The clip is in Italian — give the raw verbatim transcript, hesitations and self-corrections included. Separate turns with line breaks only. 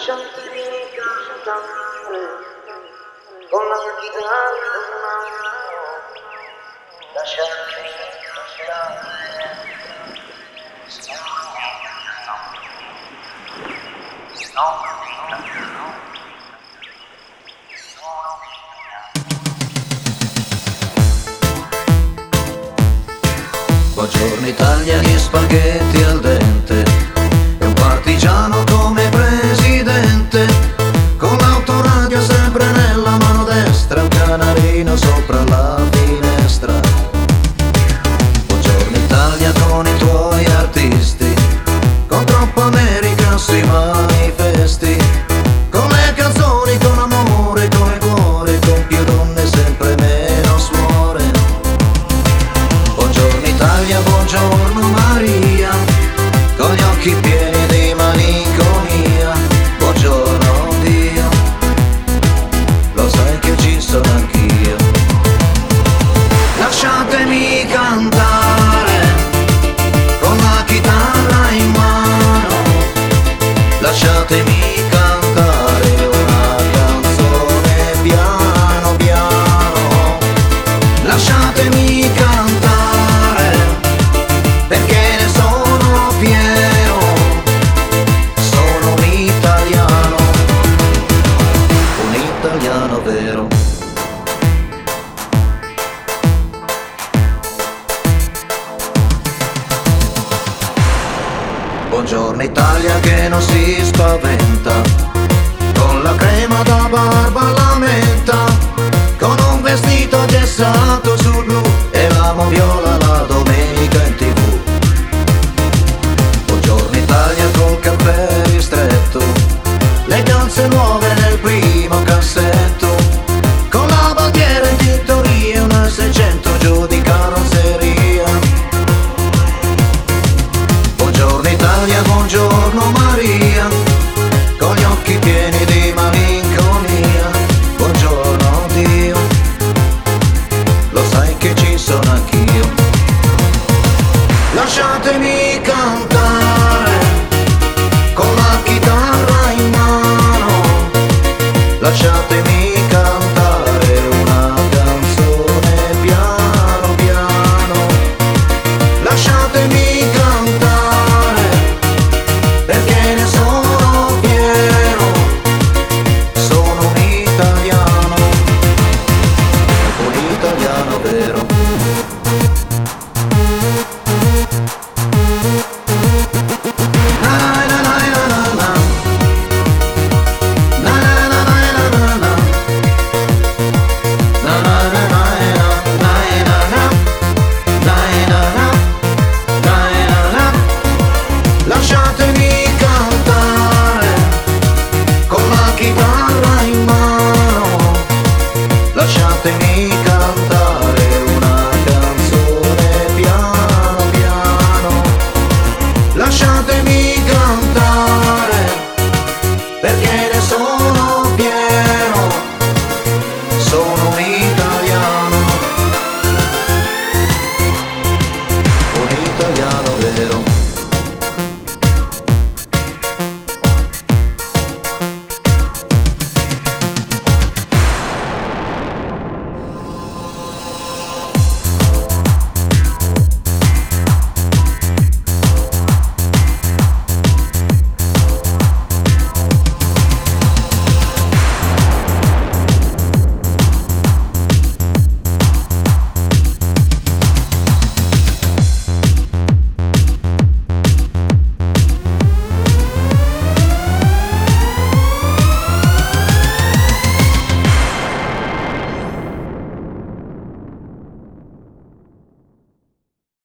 lasciatemi cantare con la mia chitarra in mano, lasciatemi cantare. No,
Buongiorno Italia, gli spaghetti al dente e un partigiano come presidente, con l'autoradio sempre nella mano destra, un canarino sopra la finestra. Buongiorno Italia con i tuoi artisti, con troppa America sui manifesti, con le canzoni, con amore, con il cuore, con più donne sempre meno suore. Buongiorno Italia, buongiorno Maria, con gli occhi pieni di malinconia. Buongiorno Dio, lo sai che ci sono anch'io. Lasciatemi cantare con la chitarra in mano, lasciatemi cantare una canzone piano piano. Lasciatemi cantare perché ne sono pieno, sono un italiano, un italiano vero. Buongiorno Italia che non si spaventa, con la crema da barba alla